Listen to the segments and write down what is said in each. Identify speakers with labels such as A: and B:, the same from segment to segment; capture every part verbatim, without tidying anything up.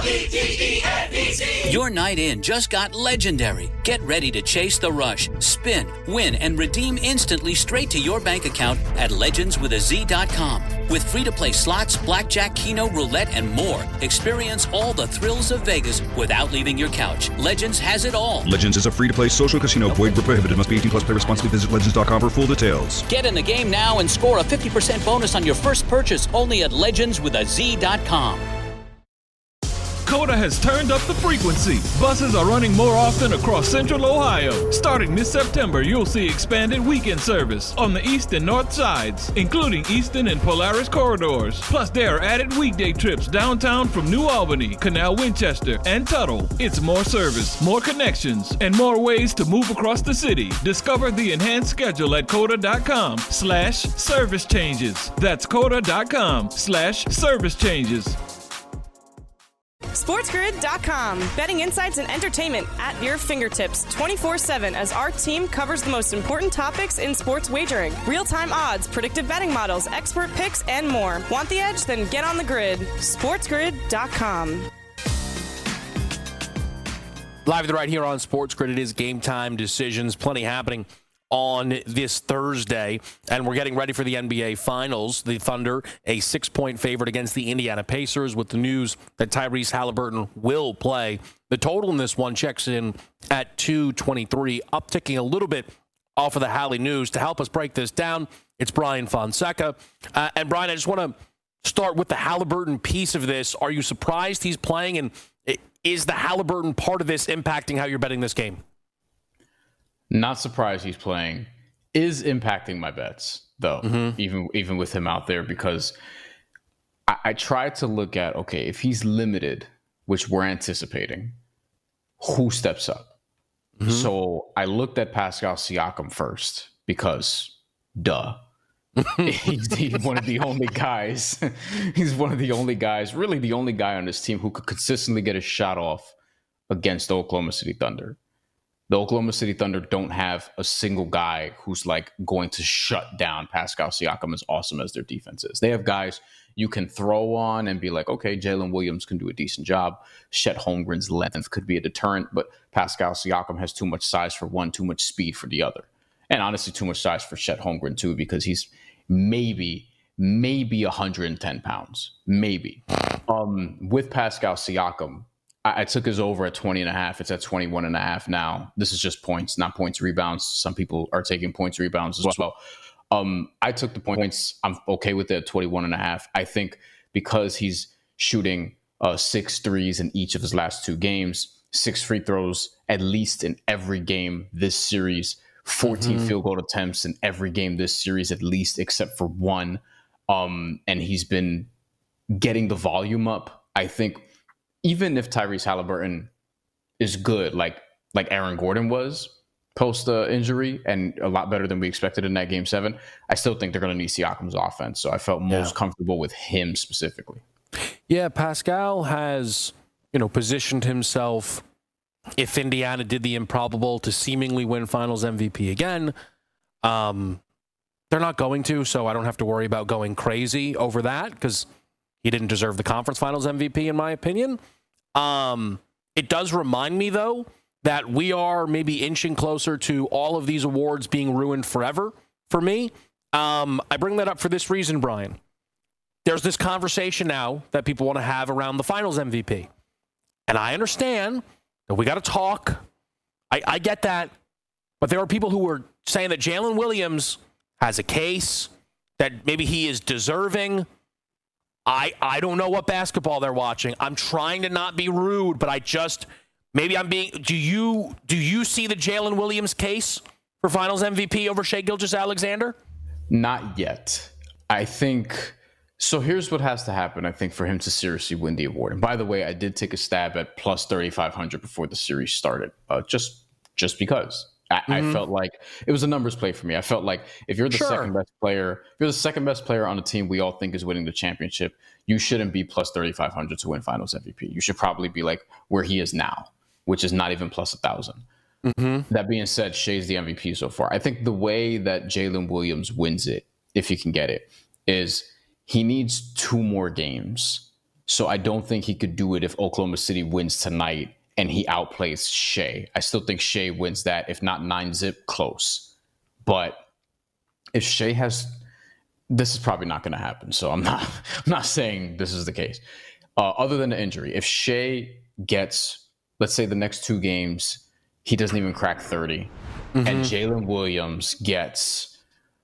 A: Your night in just got legendary. Get ready to chase the rush, spin, win, and redeem instantly straight to your bank account at legends with a z dot com. With free-to-play slots, blackjack, keno, roulette, and more, experience all the thrills of Vegas without leaving your couch. Legends has it all.
B: Legends is a free-to-play social casino. Void where prohibited. Must be eighteen plus. Play responsibly. Visit legends dot com for full details.
A: Get in the game now and score a fifty percent bonus on your first purchase only at legends with a z dot com.
C: Coda has turned up the frequency. Buses are running more often across Central Ohio. Starting this September, you'll see expanded weekend service on the east and north sides, including Eastern and Polaris corridors. Plus, there are added weekday trips downtown from New Albany, Canal Winchester, and Tuttle. It's more service, more connections, and more ways to move across the city. Discover the enhanced schedule at coda.com slash service changes. That's coda.com slash service changes.
D: SportsGrid dot com. Betting insights and entertainment at your fingertips twenty-four seven as our team covers the most important topics in sports wagering. Real-time odds, predictive betting models, expert picks, and more. Want the edge? Then get on the grid. SportsGrid dot com.
E: Live right here on Sports Grid, it is Game Time Decisions. Plenty happening on this Thursday, and we're getting ready for the N B A Finals. The Thunder, a six-point favorite against the Indiana Pacers, with the news that Tyrese Halliburton will play. The total in this one checks in at two twenty-three, upticking a little bit off of the Halley news. To help us break this down, it's Brian Fonseca. Uh, and Brian, I just want to start with the Halliburton piece of this. Are you surprised he's playing, and is the Halliburton part of this impacting how you're betting this game?
F: Not surprised he's playing. Is impacting my bets, though, mm-hmm. even even with him out there, because I, I tried to look at, okay, if he's limited, which we're anticipating, who steps up? Mm-hmm. So I looked at Pascal Siakam first, because duh. he's, he's one of the only guys. He's one of the only guys, really the only guy on this team who could consistently get a shot off against the Oklahoma City Thunder. The Oklahoma City Thunder don't have a single guy who's like going to shut down Pascal Siakam, as awesome as their defense is. They have guys you can throw on and be like, okay, Jalen Williams can do a decent job. Chet Holmgren's length could be a deterrent, but Pascal Siakam has too much size for one, too much speed for the other. And honestly, too much size for Chet Holmgren too, because he's maybe, maybe one hundred ten pounds, maybe. Um, with Pascal Siakam, I took his over at twenty and a half. It's at twenty-one and a half now. This is just points, not points rebounds. Some people are taking points rebounds as well. Um, I took the points. I'm okay with it at twenty-one and a half. I think because he's shooting uh, six threes in each of his last two games, six free throws at least in every game this series, fourteen mm-hmm. field goal attempts in every game this series at least, except for one. Um, and he's been getting the volume up. I think even if Tyrese Halliburton is good, like like Aaron Gordon was post uh, injury, and a lot better than we expected in that game seven, I still think they're going to need Siakam's offense. So I felt most yeah. comfortable with him specifically.
E: Yeah, Pascal has, you know, positioned himself, if Indiana did the improbable, to seemingly win Finals M V P again. Um, they're not going to, so I don't have to worry about going crazy over that, because he didn't deserve the conference finals M V P, in my opinion. Um, it does remind me, though, that we are maybe inching closer to all of these awards being ruined forever for me. Um, I bring that up for this reason, Brian. There's this conversation now that people want to have around the finals M V P. And I understand that we got to talk. I, I get that. But there are people who are saying that Jalen Williams has a case, that maybe he is deserving. I, I don't know what basketball they're watching. I'm trying to not be rude, but I just, maybe I'm being, do you do you see the Jalen Williams case for finals M V P over Shai Gilgeous-Alexander?
F: Not yet. I think, so here's what has to happen, I think, for him to seriously win the award. And by the way, I did take a stab at plus thirty-five hundred before the series started, uh, just just because. I, mm-hmm. I felt like it was a numbers play for me. I felt like if you're the sure. second best player, if you're the second best player on a team we all think is winning the championship, you shouldn't be plus thirty-five hundred to win finals M V P. You should probably be like where he is now, which is not even plus a thousand. Mm-hmm. That being said, Shai's the M V P so far. I think the way that Jalen Williams wins it, if he can get it, is he needs two more games So I don't think he could do it if Oklahoma City wins tonight and he outplays Shea. I still think Shea wins that, if not nine zip, close. But if Shea has, this is probably not going to happen. So I'm not, I'm not saying this is the case. Uh, other than the injury, if Shea gets, let's say the next two games, he doesn't even crack thirty, mm-hmm. and Jalen Williams gets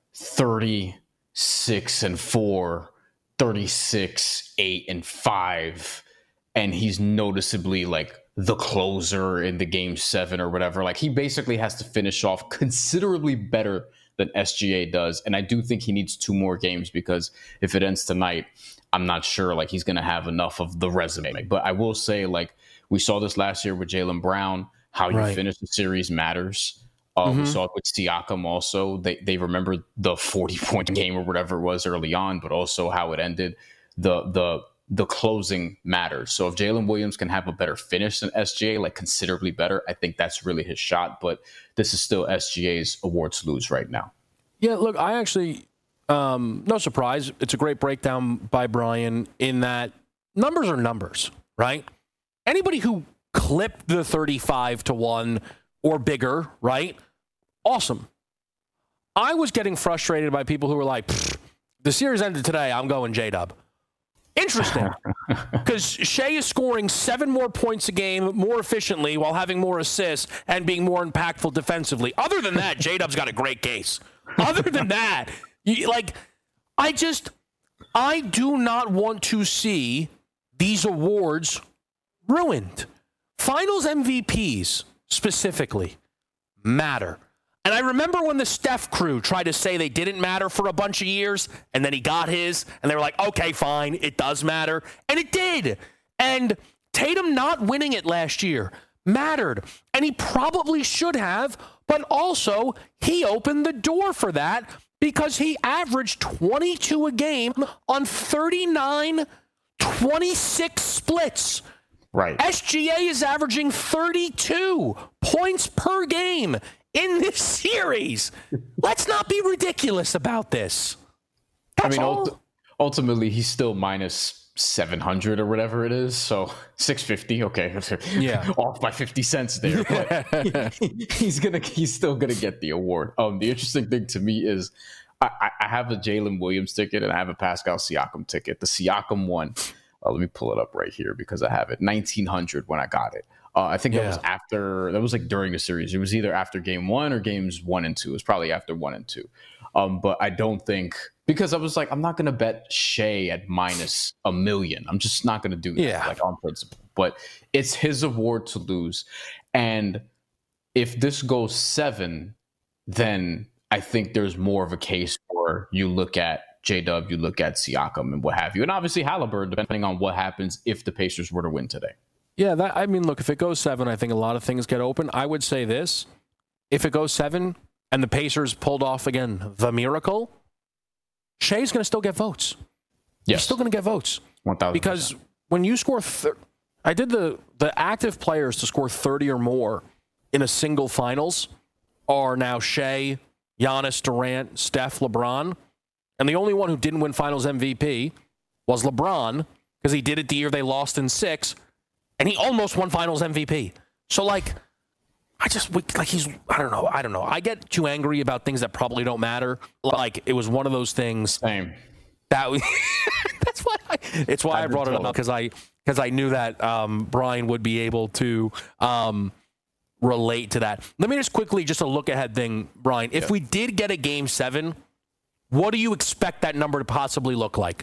F: thirty-six and four, thirty-six, eight and five, and he's noticeably like the closer in the game seven or whatever. Like, he basically has to finish off considerably better than S G A does. And I do think he needs two more games, because if it ends tonight, I'm not sure like he's going to have enough of the resume. But I will say, like, we saw this last year with Jaylen Brown, how you right. finish the series matters. Uh, mm-hmm. We saw it with Siakam also. They they remember the forty-point game or whatever it was early on, but also how it ended. The the the closing matters. So if Jalen Williams can have a better finish than S G A, like considerably better, I think that's really his shot. But this is still S G A's award to lose right now.
E: Yeah, look, I actually, um, no surprise. It's a great breakdown by Brian in that numbers are numbers, right? Anybody who clipped the thirty-five to one or bigger, right? Awesome. I was getting frustrated by people who were like, the series ended today, I'm going J-Dub. Interesting, because Shea is scoring seven more points a game more efficiently while having more assists and being more impactful defensively. Other than that, J-Dub's got a great case. Other than that, you, like, I just, I do not want to see these awards ruined. Finals M V Ps, specifically, matter. And I remember when the Steph crew tried to say they didn't matter for a bunch of years, and then he got his, and they were like, okay, fine, it does matter. And it did. And Tatum not winning it last year mattered. And he probably should have, but also he opened the door for that because he averaged twenty-two a game on thirty-nine twenty-six splits.
F: Right.
E: S G A is averaging thirty-two points per game in this series. Let's not be ridiculous about this. That's
F: I mean,
E: all.
F: Ult- ultimately, he's still minus seven hundred or whatever it is. So six fifty. Okay.
E: Yeah.
F: Off by fifty cents there. But he, he's going to, he's still going to get the award. Um, the interesting thing to me is I, I have a Jalen Williams ticket and I have a Pascal Siakam ticket. The Siakam one, uh, let me pull it up right here because I have it. nineteen hundred when I got it. Uh, I think yeah. that was after, that was like during the series. It was either after game one or games one and two. It was probably after one and two. Um, but I don't think, because I was like, I'm not going to bet Shea at minus a million. I'm just not going to do that,
E: yeah.
F: like on principle. But it's his award to lose. And if this goes seven, then I think there's more of a case for you look at J-Dub, you look at Siakam and what have you. And obviously Halliburton, depending on what happens if the Pacers were to win today.
E: Yeah, that, I mean, look, if it goes seven, I think a lot of things get open. I would say this. If it goes seven and the Pacers pulled off, again, the miracle, Shea's going to still get votes.
F: Yes.
E: He's still going to get votes.
F: one thousand percent.
E: Because when you score, thir- I did the, the active players to score thirty or more in a single finals are now Shea, Giannis, Durant, Steph, LeBron. And the only one who didn't win finals M V P was LeBron, because he did it the year they lost in six. And he almost won finals M V P. So, like, I just, like, he's, I don't know, I don't know. I get too angry about things that probably don't matter. Like, it was one of those things.
F: Same.
E: That was, that's why I, it's why I, I brought it up, because I, because I knew that um, Brian would be able to um, relate to that. Let me just quickly, just a look ahead thing, Brian. If yeah. we did get a game seven, what do you expect that number to possibly look like?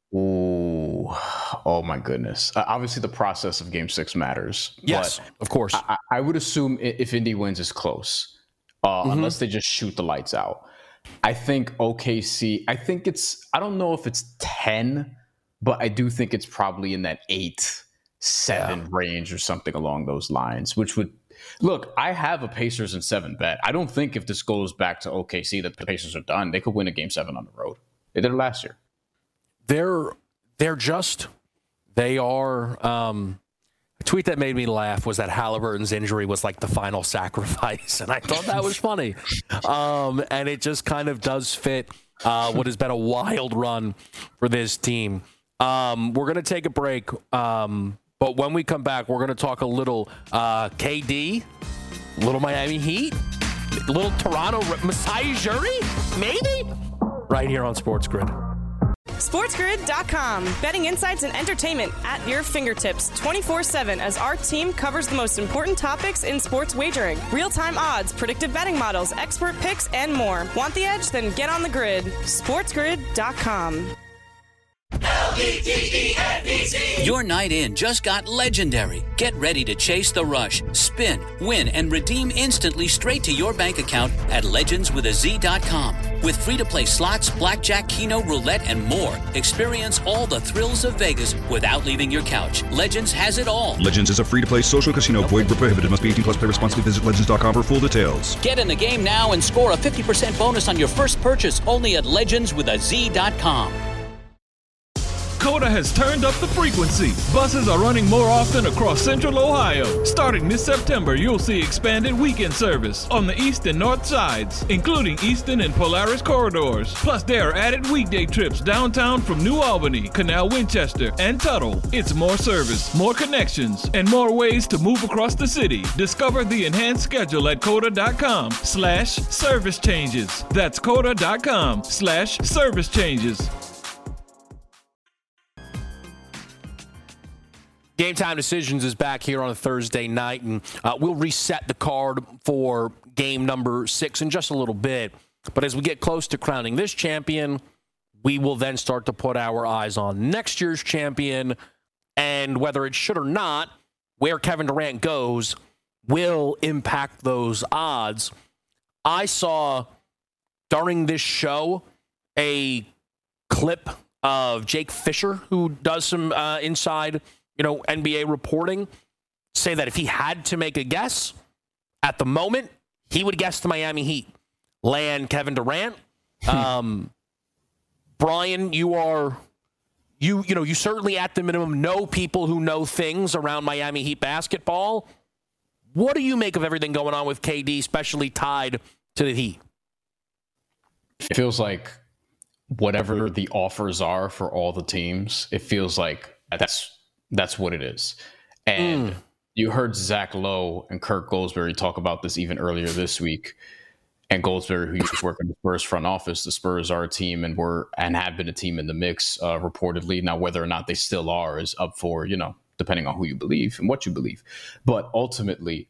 F: Ooh, oh my goodness. Uh, obviously, the process of game six matters.
E: Yes,
F: but
E: of course.
F: I, I would assume if Indy wins, it's close, uh, mm-hmm. unless they just shoot the lights out. I think O K C, I think it's, I don't know if it's ten, but I do think it's probably in that eight, seven yeah. range or something along those lines, which would, look, I have a Pacers and seven bet. I don't think if this goes back to O K C that the Pacers are done. They could win a game seven on the road. They did it last year.
E: They're they're just they are. Um, a tweet that made me laugh was that Halliburton's injury was like the final sacrifice, and I thought that was funny. Um, and it just kind of does fit uh, what has been a wild run for this team. Um, we're going to take a break. Um, but when we come back, we're going to talk a little uh, K D, little Miami Heat, little Toronto Masai Ujiri, maybe? Right here on Sports Grid.
D: SportsGrid dot com. Betting insights and entertainment at your fingertips twenty-four seven as our team covers the most important topics in sports wagering. Real-time odds, predictive betting models, expert picks, and more. Want the edge? Then get on the grid. SportsGrid dot com.
A: L E G E N E Z. Your night in just got legendary. Get ready to chase the rush, spin, win, and redeem instantly straight to your bank account at legends with a z dot com. With free-to-play slots, blackjack, keno, roulette, and more, experience all the thrills of Vegas without leaving your couch. Legends has it all.
B: Legends is a free-to-play social casino. Void where prohibited. Must be eighteen plus. Play responsibly. Visit legends dot com for full details.
A: Get in the game now and score a fifty percent bonus on your first purchase only at legends with a z dot com.
C: Coda has turned up the frequency. Buses are running more often across Central Ohio. Starting this September, you'll see expanded weekend service on the east and north sides, including Easton and Polaris corridors. Plus, there are added weekday trips downtown from New Albany, Canal Winchester, and Tuttle. It's more service, more connections, and more ways to move across the city. Discover the enhanced schedule at coda dot com slash service changes. That's coda dot com slash service changes.
E: Game Time Decisions is back here on a Thursday night, and uh, we'll reset the card for game number six in just a little bit. But as we get close to crowning this champion, we will then start to put our eyes on next year's champion, and whether it should or not, where Kevin Durant goes will impact those odds. I saw during this show a clip of Jake Fisher, who does some uh, inside you know, N B A reporting, say that if he had to make a guess at the moment, he would guess the Miami Heat land Kevin Durant. um, Brian, you are, you you know, you certainly at the minimum know people who know things around Miami Heat basketball. What do you make of everything going on with K D, especially tied to the Heat?
F: It feels like whatever the offers are for all the teams, it feels like that's That's what it is. And mm. you heard Zach Lowe and Kirk Goldsberry talk about this even earlier this week. And Goldsberry, who used to work in the Spurs front office, the Spurs are a team and were and have been a team in the mix, uh, reportedly. Now, whether or not they still are is up for, you know, depending on who you believe and what you believe. But ultimately,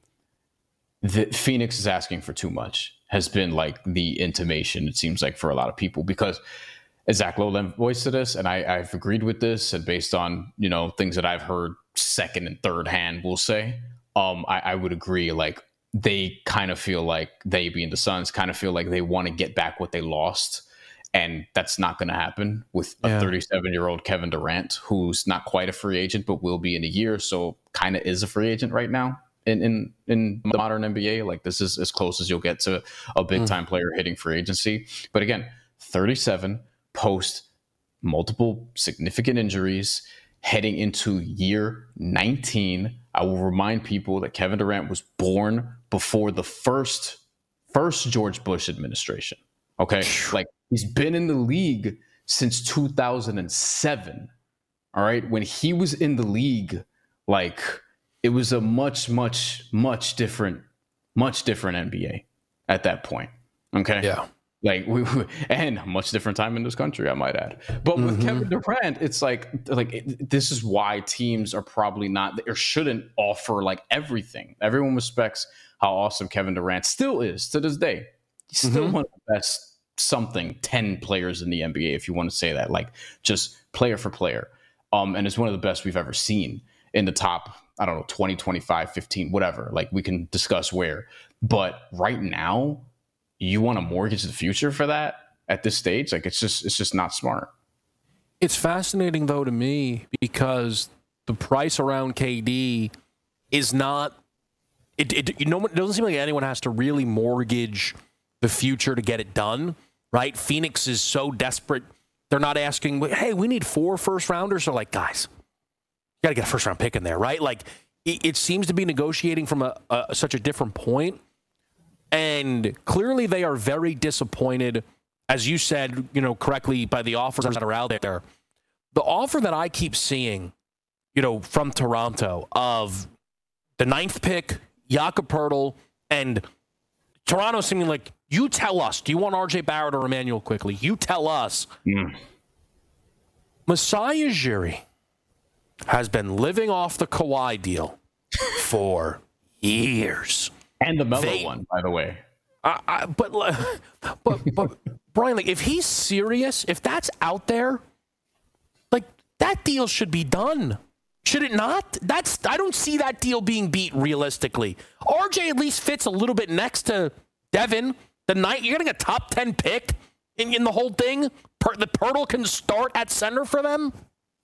F: the Phoenix is asking for too much, has been like the intimation, it seems like, for a lot of people, because Zach Lowe voiced to this, and I, I've agreed with this, and based on, you know, things that I've heard second and third hand, we'll say, um, I, I would agree. Like, they kind of feel like, they being the Suns, kind of feel like they want to get back what they lost, and that's not going to happen with a thirty-seven-year-old Kevin Durant, who's not quite a free agent, but will be in a year, so kind of is a free agent right now in, in, in the modern N B A. Like, this is as close as you'll get to a big-time mm. player hitting free agency. But again, thirty-seven, post multiple significant injuries, heading into year nineteen. I will remind people that Kevin Durant was born before the first first George Bush administration. Okay, like, he's been in the league since two thousand seven. All right, when he was in the league, like, it was a much, much, much different, much different N B A at that point. Okay,
E: yeah.
F: Like, we, we, and a much different time in this country, I might add. But with mm-hmm. Kevin Durant, it's like, like it, this is why teams are probably not, or shouldn't offer, like, everything. Everyone respects how awesome Kevin Durant still is to this day. He's still mm-hmm. one of the best something ten players in the N B A, if you want to say that, like, just player for player. Um, and it's one of the best we've ever seen in the top, I don't know, twenty, twenty-five, fifteen, whatever. Like, we can discuss where. But right now, you want to mortgage the future for that at this stage? Like, it's just it's just not smart.
E: It's fascinating, though, to me, because the price around K D is not it, it you know, it doesn't seem like anyone has to really mortgage the future to get it done, right? Phoenix is so desperate. They're not asking, hey, we need four first rounders. They're like, guys, you got to get a first round pick in there, right? Like, it, it seems to be negotiating from a, a such a different point. And clearly they are very disappointed, as you said, you know, correctly, by the offers that are out there. the offer that I keep seeing, you know, from Toronto of the ninth pick, Jakob Poeltl, and Toronto seeming like, you tell us, do you want R J Barrett or Emmanuel Quickley? You tell us. Mm. Masai Ujiri has been living off the Kawhi deal for years.
F: And the Melo they, one, by the way.
E: I, I, but, but, but, Brian, like, if he's serious, if that's out there, like, that deal should be done. Should it not? That's I don't see that deal being beat realistically. R J at least fits a little bit next to Devin. The night you're getting a top ten pick in, in the whole thing. Per, the Poeltl can start at center for them.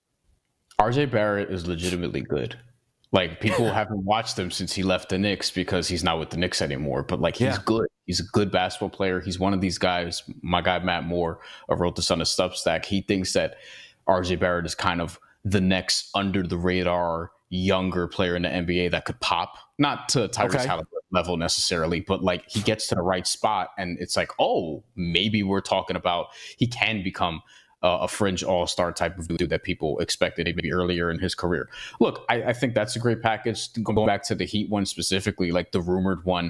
F: R J Barrett is legitimately good. Like, people haven't watched him since he left the Knicks because he's not with the Knicks anymore. But, like, he's yeah. good. He's a good basketball player. He's one of these guys. My guy, Matt Moore, wrote this on a Substack. He thinks that R J Barrett is kind of the next under-the-radar younger player in the N B A that could pop. Not to Tyrese okay. Halliburton level necessarily, but, like, he gets to the right spot, and it's like, oh, maybe we're talking about he can become Uh, a fringe all-star type of dude that people expected maybe earlier in his career. Look, I, I think that's a great package. Going back to the Heat one specifically, like the rumored one,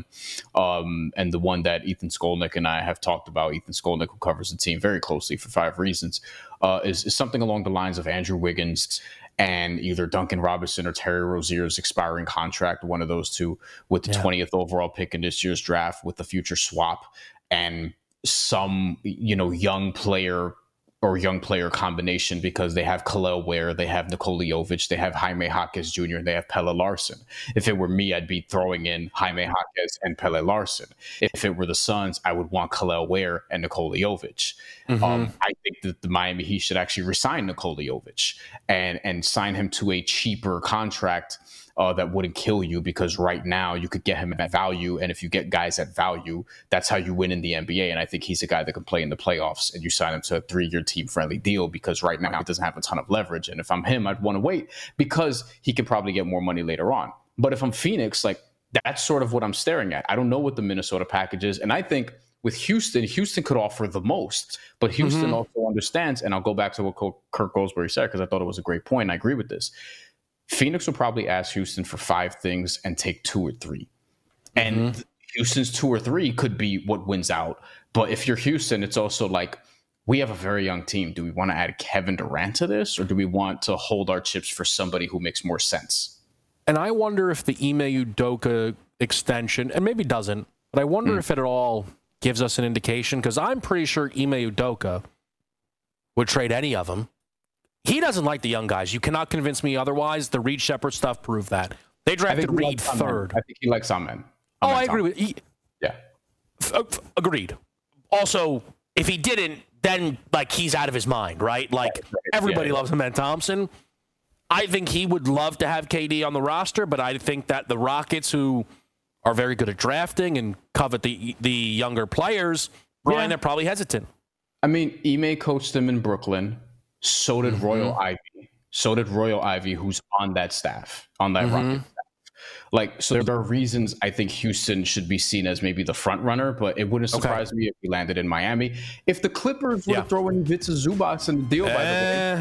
F: um, and the one that Ethan Skolnick and I have talked about, Ethan Skolnick, who covers the team very closely for Five Reasons, uh, is, is something along the lines of Andrew Wiggins and either Duncan Robinson or Terry Rozier's expiring contract, one of those two, with the yeah. twentieth overall pick in this year's draft with the future swap, and some, you know, young player or young player combination, because they have Kel'el Ware, they have Nikola Jovic, they have Jaime Jaquez Junior, and they have Pelle Larsson. If it were me, I'd be throwing in Jaime Jaquez and Pelle Larsson. If it were the Suns, I would want Kel'el Ware and Nikola Jovic. Mm-hmm. Um, I think that the Miami Heat should actually resign Nikola Jovic and, and sign him to a cheaper contract Uh, that wouldn't kill you, because right now you could get him at value. And if you get guys at value, that's how you win in the N B A. And I think he's a guy that can play in the playoffs, and you sign him to a three-year team-friendly deal, because right now he doesn't have a ton of leverage. And if I'm him, I'd want to wait because he can probably get more money later on. But if I'm Phoenix, like, that's sort of what I'm staring at. I don't know what the Minnesota package is. And I think with Houston, Houston could offer the most. But Houston mm-hmm. also understands, and I'll go back to what Kirk Goldsberry said, because I thought it was a great point, and I agree with this. Phoenix will probably ask Houston for five things and take two or three. And mm-hmm. Houston's two or three could be what wins out. But if you're Houston, it's also like, we have a very young team. Do we want to add Kevin Durant to this, or do we want to hold our chips for somebody who makes more sense?
E: And I wonder if the Ime Udoka extension, and maybe doesn't, but I wonder mm. if it at all gives us an indication, because I'm pretty sure Ime Udoka would trade any of them. He doesn't like the young guys. You cannot convince me otherwise. The Reed Shepherd stuff proved that. They drafted Reed third.
F: I think he likes Amen.
E: Oh, I agree with you.
F: Yeah.
E: F- f- agreed. Also, if he didn't, then, like, he's out of his mind, right? Like, right, right. everybody yeah, loves Amen Thompson. I think he would love to have K D on the roster, but I think that the Rockets, who are very good at drafting and covet the the younger players, Brian, yeah. are probably hesitant.
F: I mean, Ime coached them in Brooklyn. So did mm-hmm. Royal Ivy. So did Royal Ivy, who's on that staff, on that mm-hmm. Rocket staff. Like, so there are reasons I think Houston should be seen as maybe the front runner, but it wouldn't surprise okay. me if he landed in Miami. If the Clippers were yeah. throwing Vitsa Zubats in the deal, uh, by the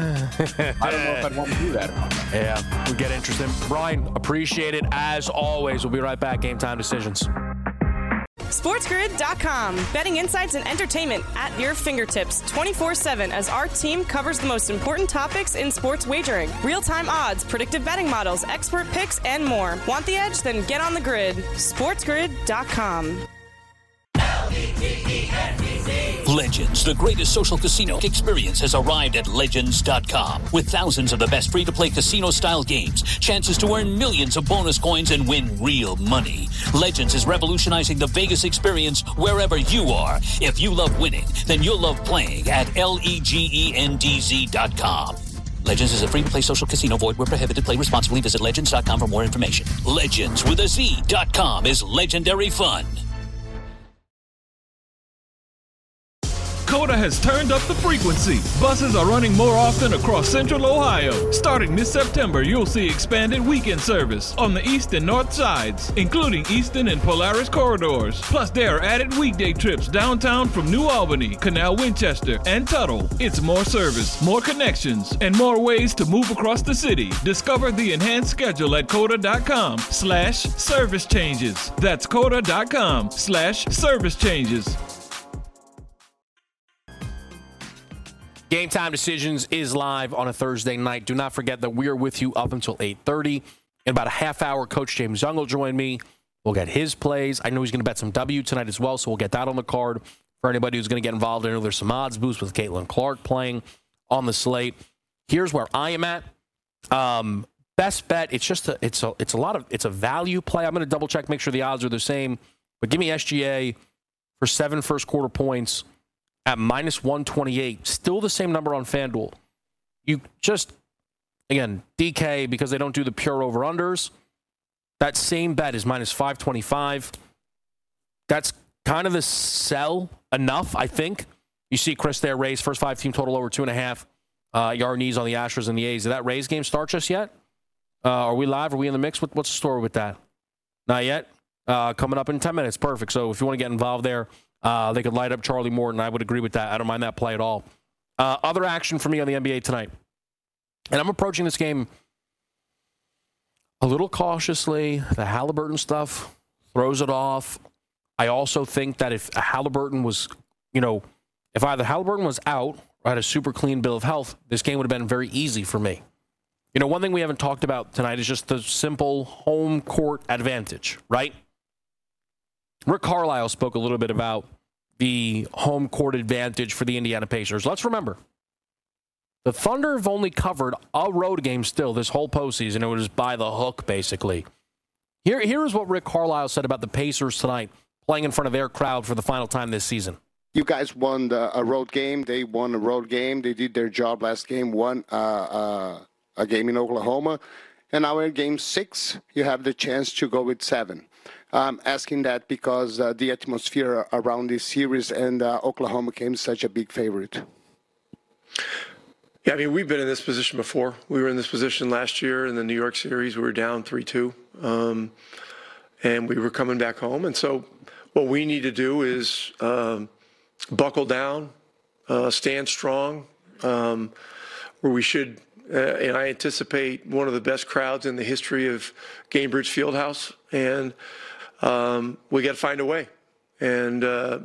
F: way, I don't know if I'd want to do that.
E: Yeah, we get interested. Brian, appreciate it as always. We'll be right back. Game Time Decisions.
D: SportsGrid dot com. Betting insights and entertainment at your fingertips twenty-four seven as our team covers the most important topics in sports wagering. Real-time odds, predictive betting models, expert picks, and more. Want the edge? Then get on the grid. SportsGrid dot com.
A: Legends, the greatest social casino experience, has arrived at Legends dot com. With thousands of the best free-to-play casino-style games, chances to earn millions of bonus coins and win real money. Legends is revolutionizing the Vegas experience wherever you are. If you love winning, then you'll love playing at Legends dot com. Legends is a free-to-play social casino. Void where prohibited. Play responsibly. Visit Legends dot com for more information. Legends with a Z dot com is legendary fun.
C: COTA has turned up the frequency. Buses are running more often across Central Ohio. Starting this September, you'll see expanded weekend service on the east and north sides, including Easton and Polaris corridors. Plus, there are added weekday trips downtown from New Albany, Canal Winchester, and Tuttle. It's more service, more connections, and more ways to move across the city. Discover the enhanced schedule at COTA.com slash service changes. That's COTA.com slash service changes.
E: Game Time Decisions is live on a Thursday night. Do not forget that we are with you up until eight thirty. In about a half hour, Coach James Young will join me. We'll get his plays. I know he's going to bet some W tonight as well, so we'll get that on the card for anybody who's going to get involved. I know there's some odds boost with Caitlin Clark playing on the slate. Here's where I am at. Um, best bet. It's just a, it's a, it's a lot of, it's a value play. I'm going to double check, make sure the odds are the same. But give me S G A for seven first quarter points at minus one twenty-eight. Still the same number on FanDuel. You just, again, D K, because they don't do the pure over-unders, that same bet is minus five twenty-five. That's kind of the sell enough, I think. You see Chris there, Rays, first five team total over two and a half. Uh, Yarnese on the Astros and the A's. Did that Rays game start just yet? Uh, are we live? Are we in the mix? What, what's the story with that? Not yet? Uh, coming up in ten minutes. Perfect. So if you want to get involved there, Uh, they could light up Charlie Morton. I would agree with that. I don't mind that play at all. Uh, other action for me on the N B A tonight. And I'm approaching this game a little cautiously. The Halliburton stuff throws it off. I also think that if Halliburton was, you know, if either Halliburton was out or had a super clean bill of health, this game would have been very easy for me. You know, one thing we haven't talked about tonight is just the simple home court advantage, right? Rick Carlisle spoke a little bit about the home court advantage for the Indiana Pacers. Let's remember, the Thunder have only covered a road game still this whole postseason. It was by the hook, basically. Here, here is what Rick Carlisle said about the Pacers tonight, playing in front of their crowd for the final time this season.
G: You guys won the, a road game. They won a road game. They did their job last game, won uh, uh, a game in Oklahoma. And now in game six, you have the chance to go with seven. I'm asking that because uh, the atmosphere around this series and uh, Oklahoma came such a big favorite.
H: Yeah, I mean, we've been in this position before. We were in this position last year in the New York series. We were down three two, um, and we were coming back home. And so what we need to do is um, buckle down, uh, stand strong, um, where we should. Uh, and I anticipate one of the best crowds in the history of Gainbridge Fieldhouse. And um, we got to find a way. And, uh,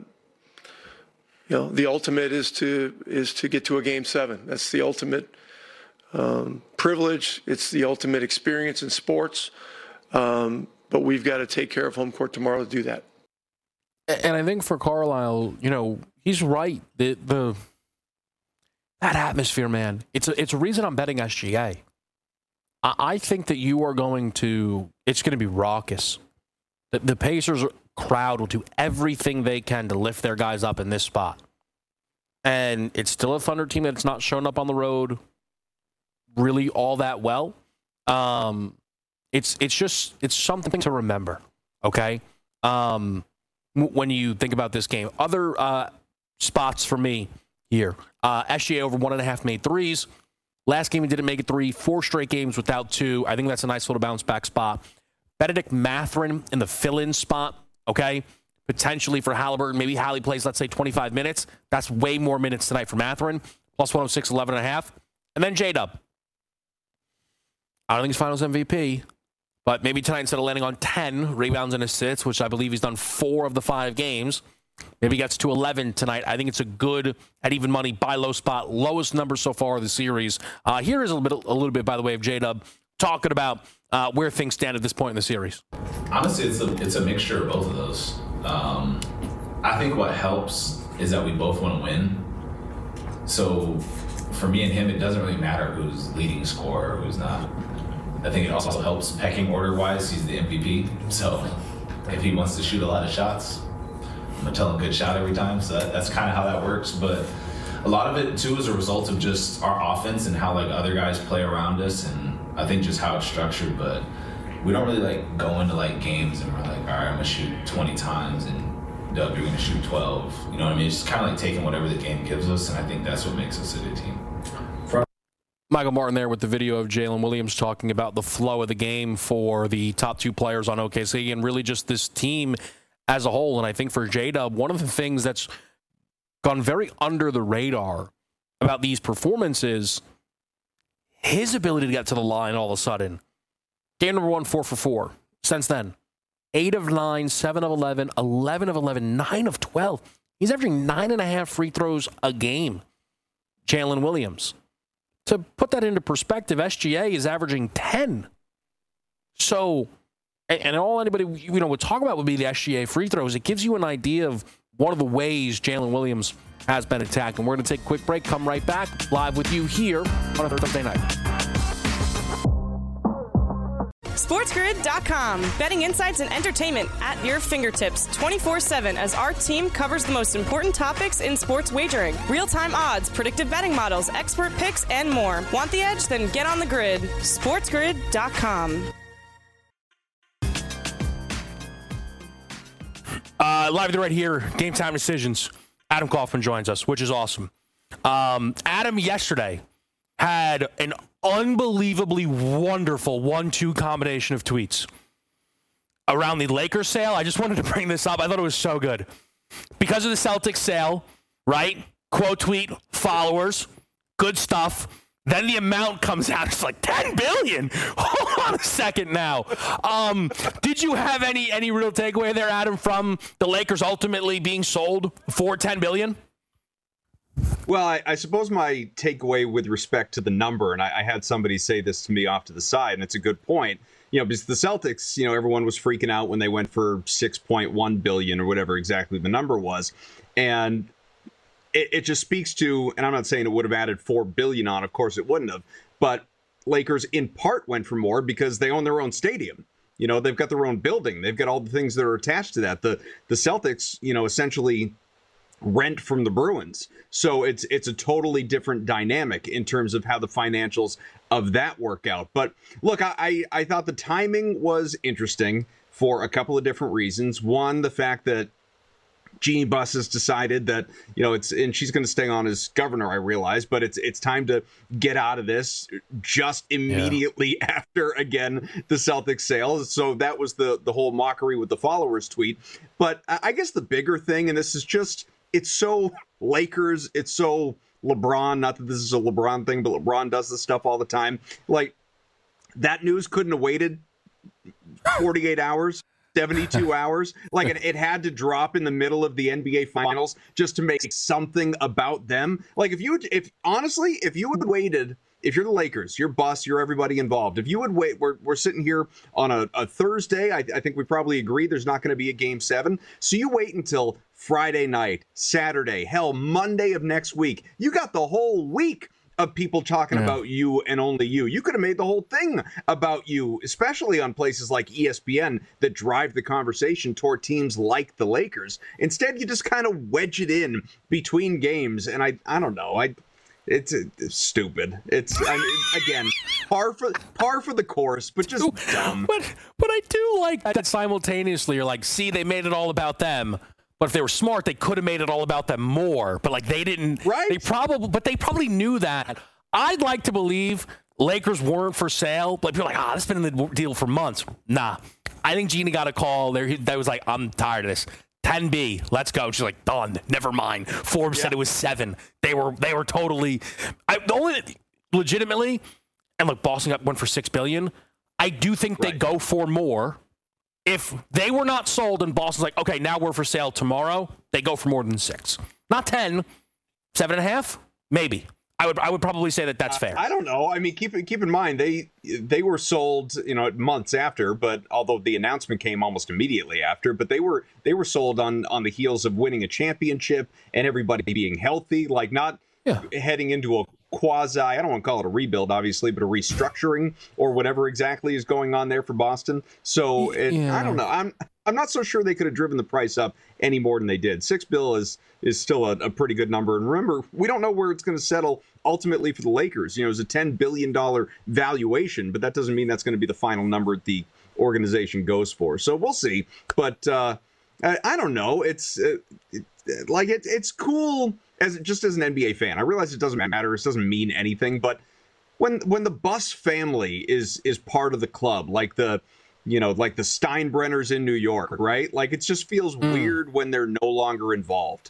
H: you know, the ultimate is to is to get to a game seven. That's the ultimate um, privilege. It's the ultimate experience in sports. Um, but we've got to take care of home court tomorrow to do that.
E: And I think for Carlisle, you know, he's right. The the that atmosphere, man. It's a, it's a reason I'm betting S G A. I, I think that you are going to. It's going to be raucous. The, the Pacers crowd will do everything they can to lift their guys up in this spot. And it's still a Thunder team that's not shown up on the road really all that well. Um, it's it's just it's something to remember. Okay. Um, when you think about this game, other uh, spots for me here. Uh, S G A over one and a half made threes. Last game he didn't make a three. Four straight games without two. I think that's a nice little bounce back spot. Benedict Mathurin in the fill-in spot. Okay, potentially for Halliburton. Maybe Hallie plays, let's say, twenty-five minutes. That's way more minutes tonight for Mathurin. Plus one oh six, eleven and a half. And then J-Dub. I don't think he's Finals M V P. But maybe tonight, instead of landing on ten rebounds and assists, which I believe he's done four of the five games, maybe he gets to eleven tonight. I think it's a good, at even money, buy low spot. Lowest number so far of the series. Uh, here is a little bit, a little bit, by the way, of J-Dub talking about uh, where things stand at this point in the series.
I: Honestly, it's a, it's a mixture of both of those. Um, I think what helps is that we both want to win. So for me and him, it doesn't really matter who's leading scorer or who's not. I think it also helps pecking order-wise. He's the M V P, so if he wants to shoot a lot of shots, I'm gonna tell him good shot every time. So that, that's kind of how that works. But a lot of it too is a result of just our offense and how like other guys play around us, and I think just how it's structured. But we don't really like go into like games and we're like, all right, I'm gonna shoot twenty times and Dub, you're going to shoot twelve. You know what I mean? It's just kind of like taking whatever the game gives us, and I think that's what makes us a good team. For-
E: Michael Martin there with the video of Jalen Williams talking about the flow of the game for the top two players on O K C and really just this team as a whole. And I think for J-Dub, one of the things that's gone very under the radar about these performances, his ability to get to the line all of a sudden. Game number one, four for four. Since then, eight of nine, seven of eleven, eleven of eleven, nine of twelve. He's averaging nine and a half free throws a game. Jalen Williams. To put that into perspective, S G A is averaging ten. So, and all anybody you know would talk about would be the S G A free throws. It gives you an idea of one of the ways Jalen Williams has been attacked. And we're going to take a quick break, come right back, live with you here on a Thursday night.
D: SportsGrid dot com. Betting insights and entertainment at your fingertips twenty-four seven as our team covers the most important topics in sports wagering. Real-time odds, predictive betting models, expert picks, and more. Want the edge? Then get on the grid. SportsGrid dot com.
E: Uh, live right here, Game Time Decisions. Adam Kaufman joins us, which is awesome. Um, Adam yesterday had an unbelievably wonderful one two combination of tweets around the Lakers sale. I just wanted to bring this up. I thought it was so good. Because of the Celtics sale, right? Quote tweet, followers, good stuff. Then the amount comes out. It's like ten billion dollars. Hold on a second now. Um, did you have any any real takeaway there, Adam, from the Lakers ultimately being sold for ten billion dollars?
J: Well, I, I suppose my takeaway with respect to the number, and I, I had somebody say this to me off to the side, and it's a good point. You know, because the Celtics, you know, everyone was freaking out when they went for six point one billion dollars or whatever exactly the number was. And it, it just speaks to, and I'm not saying it would have added four billion dollars on, of course it wouldn't have, but Lakers in part went for more because they own their own stadium. You know, they've got their own building. They've got all the things that are attached to that. The the Celtics, you know, essentially rent from the Bruins. So it's it's a totally different dynamic in terms of how the financials of that work out. But look, I, I, I thought the timing was interesting for a couple of different reasons. One, the fact that Jeannie Buss has decided that, you know, it's, and she's going to stay on as governor, I realize, but it's it's time to get out of this just immediately yeah. after, again, the Celtics sale. So that was the, the whole mockery with the followers tweet. But I guess the bigger thing, and this is just, it's so Lakers, it's so LeBron, not that this is a LeBron thing, but LeBron does this stuff all the time. Like, that news couldn't have waited forty-eight hours. seventy-two hours. Like it, it had to drop in the middle of the N B A finals just to make something about them. Like if you, if honestly, if you had waited, if you're the Lakers, you're Buss, you're everybody involved. If you would wait, we're, we're sitting here on a, a Thursday. I, I think we probably agree there's not going to be a game seven. So you wait until Friday night, Saturday, hell, Monday of next week. You got the whole week of people talking yeah. about you and only you. You could have made the whole thing about you, especially on places like E S P N that drive the conversation toward teams like the Lakers. Instead, you just kind of wedge it in between games. And I I don't know. I it's, it's stupid. It's I mean, again, par for par for the course, but just dumb.
E: But but I do like that simultaneously you're like, see, they made it all about them. But if they were smart, they could have made it all about them more. But like they didn't.
J: Right.
E: They probably, but they probably knew that. I'd like to believe Lakers weren't for sale. But people are like, ah, oh, this has been in the deal for months. Nah, I think Jeannie got a call there that was like, I'm tired of this. ten B, let's go. She's like, done. Never mind. Forbes yeah. said it was seven. They were they were totally. I, the only legitimately, and look, Boston got one for six billion. I do think right. they go for more. If they were not sold and Boston's like, okay, now we're for sale tomorrow, they go for more than six. Not ten, seven and a half, maybe. I would I would probably say that that's fair.
J: I, I don't know. I mean, keep keep in mind, they they were sold, you know, months after, but although the announcement came almost immediately after, but they were they were sold on, on the heels of winning a championship and everybody being healthy, like not yeah. heading into a quasi, I don't want to call it a rebuild, obviously, but a restructuring or whatever exactly is going on there for Boston. So it, yeah. I don't know. I'm I'm not so sure they could have driven the price up any more than they did. Six bill is is still a, a pretty good number. And remember, we don't know where it's going to settle ultimately for the Lakers. You know, it's a ten billion dollars valuation, but that doesn't mean that's going to be the final number the organization goes for. So we'll see. But uh, I, I don't know. It's uh, it, like it, it's cool as just as an N B A fan. I realize it doesn't matter. It doesn't mean anything. But when when the Buss family is is part of the club, like the you know like the Steinbrenners in New York, right? Like it just feels mm. weird when they're no longer involved.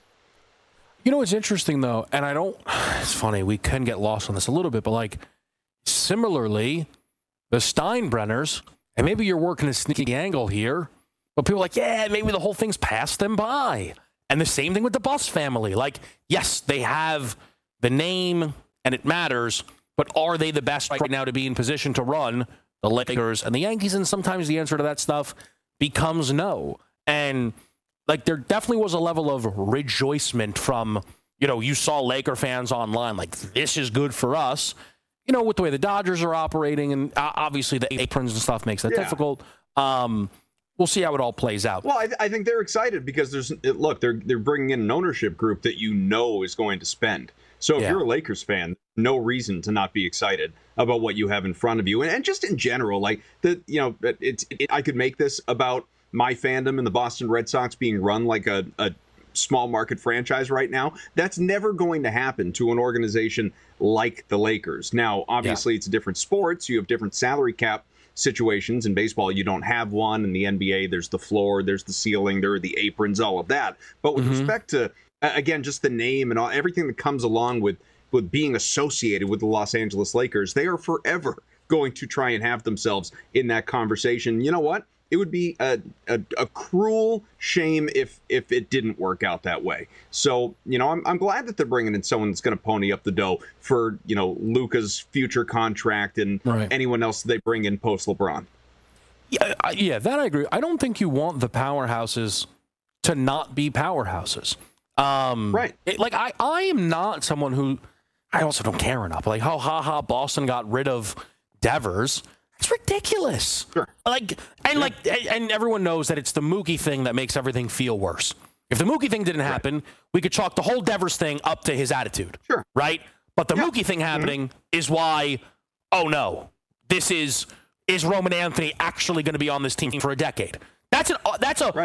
E: You know what's interesting though, and I don't. It's funny we can get lost on this a little bit, but like similarly, the Steinbrenners, and maybe you're working a sneaky angle here. But people are like, yeah, maybe the whole thing's passed them by. And the same thing with the Buss family. Like, yes, they have the name and it matters, but are they the best right now to be in position to run the Lakers and the Yankees? And sometimes the answer to that stuff becomes no. And, like, there definitely was a level of rejoicement from, you know, you saw Laker fans online, like, this is good for us. You know, with the way the Dodgers are operating, and obviously the aprons and stuff makes that yeah. difficult. Um We'll see how it all plays out.
J: Well, I, th- I think they're excited because there's look, they're they're bringing in an ownership group that you know is going to spend. So if yeah. you're a Lakers fan, no reason to not be excited about what you have in front of you, and, and just in general, like the you know, it's it, I could make this about my fandom and the Boston Red Sox being run like a, a small market franchise right now. That's never going to happen to an organization like the Lakers. Now, obviously, yeah. it's a different sport, so you have different salary cap situations. In baseball, you don't have one. In the N B A, there's the floor, there's the ceiling, there are the aprons, all of that. But with mm-hmm. respect to, again, just the name and all, everything that comes along with, with being associated with the Los Angeles Lakers, they are forever going to try and have themselves in that conversation. You know what? It would be a, a, a cruel shame if if it didn't work out that way. So, you know, I'm I'm glad that they're bringing in someone that's going to pony up the dough for, you know, Luka's future contract and right. anyone else they bring in post LeBron.
E: Yeah, yeah, that I agree. I don't think you want the powerhouses to not be powerhouses. Um,
J: right.
E: It, like, I, I am not someone who, I also don't care enough. Like, oh, ha, ha, Boston got rid of Devers. It's ridiculous.
J: Sure.
E: Like, and yeah. like, and everyone knows that it's the Mookie thing that makes everything feel worse. If the Mookie thing didn't happen, right. we could chalk the whole Devers thing up to his attitude.
J: Sure.
E: Right? But the
J: yeah.
E: Mookie thing happening mm-hmm. is why, oh no, this is, is Roman Anthony actually going to be on this team for a decade? That's an, that's a,
J: right.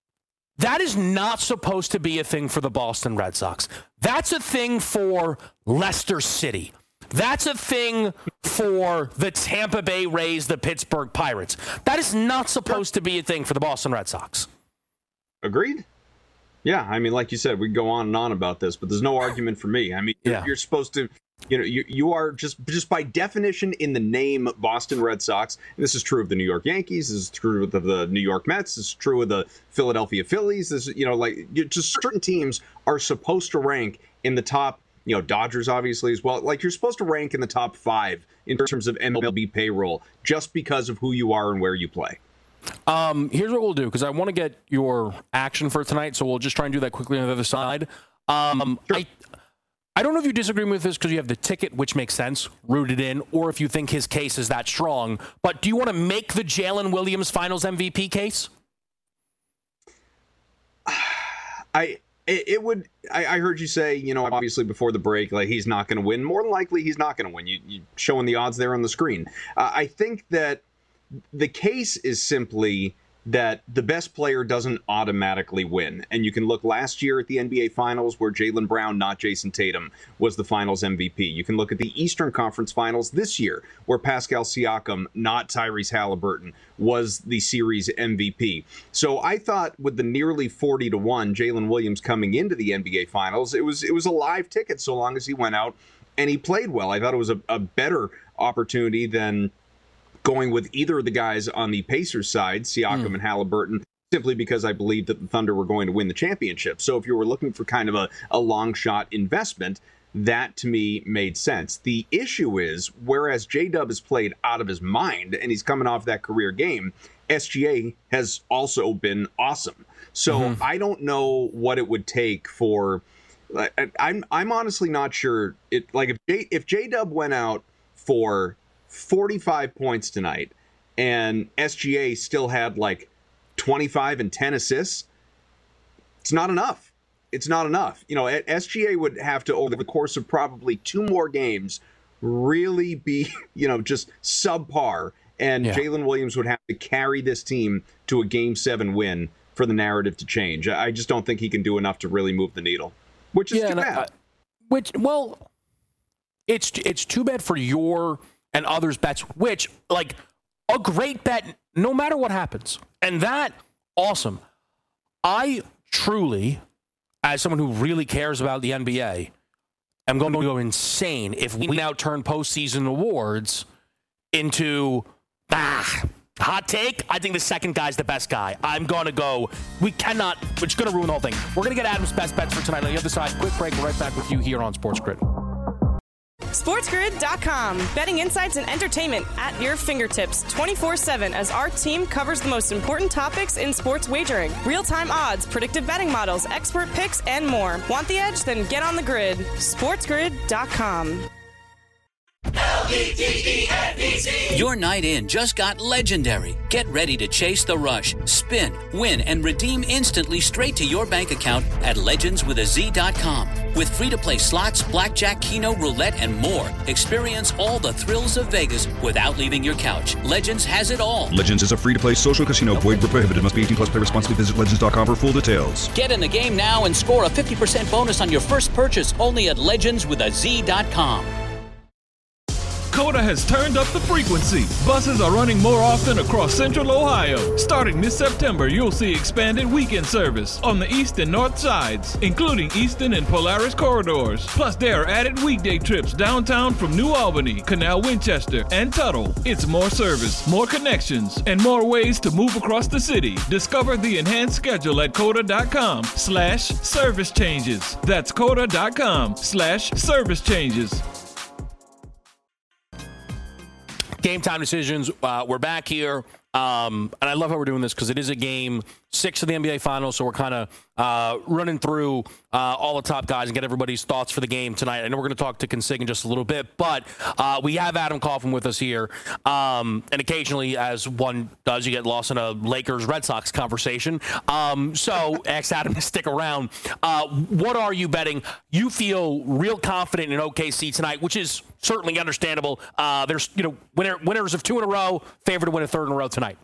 E: that is not supposed to be a thing for the Boston Red Sox. That's a thing for Leicester City. That's a thing for the Tampa Bay Rays, the Pittsburgh Pirates. That is not supposed to be a thing for the Boston Red Sox.
J: Agreed. Yeah, I mean, like you said, we go on and on about this, but there's no argument for me. I mean, yeah. you're supposed to, you know, you you are just just by definition in the name Boston Red Sox. And this is true of the New York Yankees. This is true of the, the New York Mets. This is true of the Philadelphia Phillies. This, you know, like you, just certain teams are supposed to rank in the top. You know, Dodgers obviously as well. Like you're supposed to rank in the top five in terms of M L B payroll just because of who you are and where you play.
E: Um, here's what we'll do, because I want to get your action for tonight, so we'll just try and do that quickly on the other side. Um,
J: sure.
E: I, I don't know if you disagree with this because you have the ticket, which makes sense, rooted in, or if you think his case is that strong. But do you want to make the Jalen Williams Finals M V P case?
J: I... It would. I, I heard you say, you know, obviously before the break, like he's not going to win. More than likely, he's not going to win. You, you showing the odds there on the screen. Uh, I think that the case is simply that the best player doesn't automatically win. And you can look last year at the N B A Finals where Jaylen Brown, not Jason Tatum, was the Finals M V P. You can look at the Eastern Conference Finals this year where Pascal Siakam, not Tyrese Halliburton, was the series M V P. So I thought with the nearly forty to one Jalen Williams coming into the N B A Finals, it was it was a live ticket so long as he went out and he played well. I thought it was a, a better opportunity than going with either of the guys on the Pacers side, Siakam mm. and Halliburton, simply because I believed that the Thunder were going to win the championship. So if you were looking for kind of a, a long shot investment, that to me made sense. The issue is, whereas J-Dub has played out of his mind and he's coming off that career game, S G A has also been awesome. So mm-hmm. I don't know what it would take for. I, I'm I'm honestly not sure. It like if J, if J-Dub went out for forty-five points tonight and S G A still had like twenty-five and ten assists, it's not enough. It's not enough. You know, S G A would have to, over the course of probably two more games, really be, you know, just subpar. And yeah. Jalen Williams would have to carry this team to a game seven win for the narrative to change. I just don't think he can do enough to really move the needle, which is
E: yeah,
J: too bad.
E: I, which, well, it's it's too bad for your and others' bets, which, like, a great bet no matter what happens. And that, awesome. I truly, as someone who really cares about the N B A, am going to go insane if we now turn postseason awards into, ah, hot take, I think the second guy's the best guy. I'm going to go, we cannot, it's going to ruin the whole thing. We're going to get Adam's best bets for tonight. On the other side, quick break, we're right back with you here on Sports Grid.
D: SportsGrid dot com. Betting insights and entertainment at your fingertips twenty-four seven as our team covers the most important topics in sports wagering. Real-time odds, predictive betting models, expert picks, and more. Want the edge? Then get on the grid. SportsGrid dot com.
A: Your night in just got legendary. Get ready to chase the rush, spin, win, and redeem instantly straight to your bank account at legends with a z dot com. With free-to-play slots, blackjack, keno, roulette, and more, experience all the thrills of Vegas without leaving your couch. Legends has it all.
B: Legends is a free-to-play social casino. Void where prohibited. Must be eighteen plus. Play responsibly. Visit legends dot com for full details.
A: Get in the game now and score a fifty percent bonus on your first purchase only at legends with a z dot com.
C: Coda has turned up the frequency. Buses are running more often across Central Ohio. Starting this September, you'll see expanded weekend service on the east and north sides, including Eastern and Polaris corridors. Plus, there are added weekday trips downtown from New Albany, Canal Winchester, and Tuttle. It's more service, more connections, and more ways to move across the city. Discover the enhanced schedule at coda dot com slash service changes. That's coda dot com slash service changes.
E: Game time decisions. Uh, we're back here. Um, and I love how we're doing this because it is a game six of the N B A Finals, so we're kind of uh, running through uh, all the top guys and get everybody's thoughts for the game tonight. I know we're going to talk to Consig in just a little bit, but uh, we have Adam Coughlin with us here. Um, and occasionally, as one does, you get lost in a Lakers-Red Sox conversation. Um, so ask Adam to stick around. Uh, what are you betting? You feel real confident in O K C tonight, which is certainly understandable. Uh, there's, you know, winner, winners of two in a row, favored to win a third in a row tonight.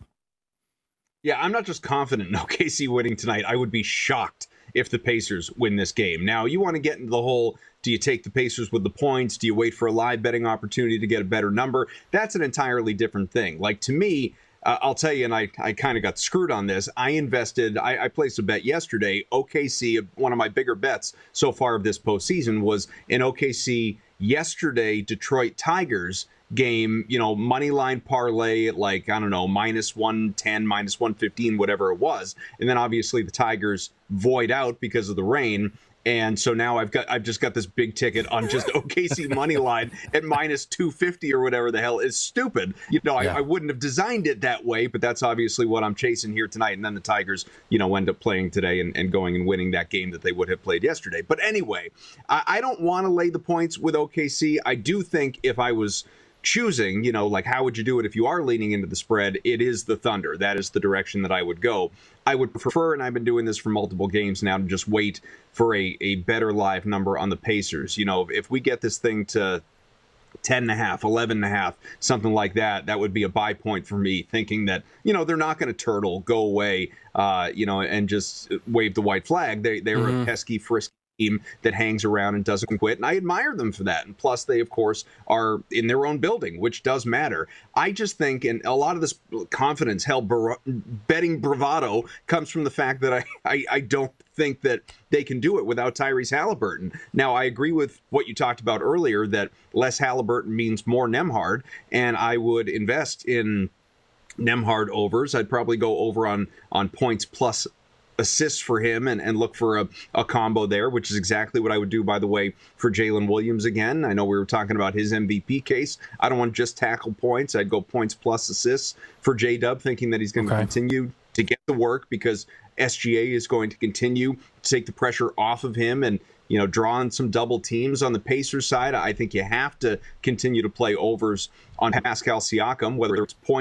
J: Yeah, I'm not just confident in O K C winning tonight. I would be shocked if the Pacers win this game. Now, you want to get into the whole, do you take the Pacers with the points? Do you wait for a live betting opportunity to get a better number? That's an entirely different thing. Like, to me, uh, I'll tell you, and I, I kind of got screwed on this. I invested, I, I placed a bet yesterday. O K C, one of my bigger bets so far of this postseason was in O K C yesterday, Detroit Tigers game, you know, money line parlay at like, I don't know, minus one ten, minus one fifteen, whatever it was. And then obviously the Tigers void out because of the rain. And so now I've got, I've just got this big ticket on just O K C money line at minus two fifty or whatever the hell is stupid. You know, yeah. I, I wouldn't have designed it that way, but that's obviously what I'm chasing here tonight. And then the Tigers, you know, end up playing today and, and going and winning that game that they would have played yesterday. But anyway, I, I don't want to lay the points with O K C. I do think if I was choosing, you know, like how would you do it if you are leaning into the spread? It is the Thunder. That is the direction that I would go. I would prefer, and I've been doing this for multiple games now, to just wait for a, a better live number on the Pacers. You know, if we get this thing to ten and a half, eleven and a half, something like that, that would be a buy point for me, thinking that, you know, they're not going to turtle, go away, uh, you know, and just wave the white flag. They, they were mm-hmm. a pesky, frisky team that hangs around and doesn't quit, and I admire them for that. And plus, they, of course, are in their own building, which does matter. I just think, and a lot of this confidence, hell, bar- betting bravado comes from the fact that I, I, I don't think that they can do it without Tyrese Halliburton. Now, I agree with what you talked about earlier, that less Halliburton means more Nembhard, and I would invest in Nembhard overs. I'd probably go over on, on points plus assists for him and, and look for a, a combo there, which is exactly what I would do, by the way, for Jalen Williams again. I know we were talking about his M V P case. I don't want just tackle points. I'd go points plus assists for J-Dub, thinking that he's going to okay. continue to get the work because S G A is going to continue to take the pressure off of him and, you know, draw on some double teams on the Pacers side. I think you have to continue to play overs on Pascal Siakam, whether it's points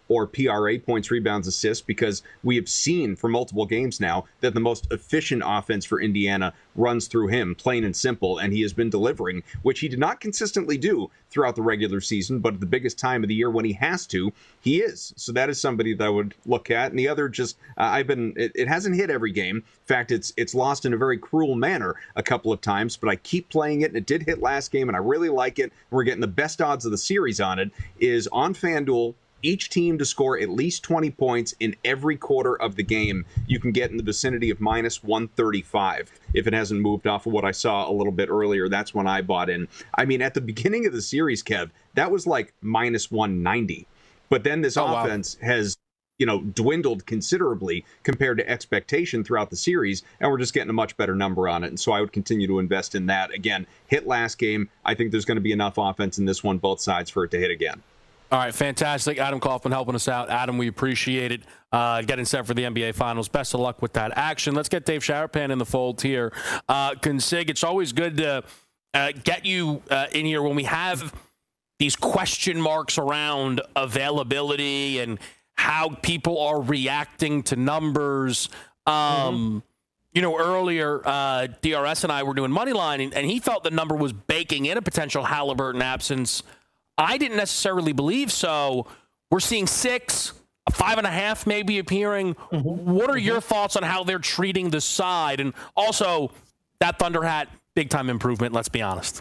J: or P R A, points, rebounds, assists, because we have seen for multiple games now that the most efficient offense for Indiana runs through him, plain and simple, and he has been delivering, which he did not consistently do throughout the regular season, but at the biggest time of the year when he has to, he is. So that is somebody that I would look at. And the other just, uh, I've been, it, it hasn't hit every game. In fact, it's it's lost in a very cruel manner a couple of times, but I keep playing it, and it did hit last game, and I really like it. We're getting the best odds of the series on it, is on FanDuel, each team to score at least twenty points in every quarter of the game. You can get in the vicinity of minus one thirty-five. If it hasn't moved off of what I saw a little bit earlier, that's when I bought in. I mean, at the beginning of the series, Kev, that was like minus one ninety. But then this oh, offense wow. has, you know, dwindled considerably compared to expectation throughout the series, and we're just getting a much better number on it. And so I would continue to invest in that. Again, hit last game. I think there's going to be enough offense in this one, both sides, for it to hit again.
E: All right, fantastic. Adam Kaufman helping us out. Adam, we appreciate it. Uh, getting set for the N B A Finals. Best of luck with that action. Let's get Dave Sharapan in the fold here. Uh, Consig, it's always good to uh, get you uh, in here when we have these question marks around availability and how people are reacting to numbers. Um, mm-hmm. You know, earlier, uh, D R S and I were doing Moneyline, and, and he felt the number was baking in a potential Halliburton absence. I didn't necessarily believe so. We're seeing six, a five and a half maybe appearing. Mm-hmm. What are mm-hmm. your thoughts on how they're treating the side? And also, that Thunder hat, big-time improvement, let's be honest.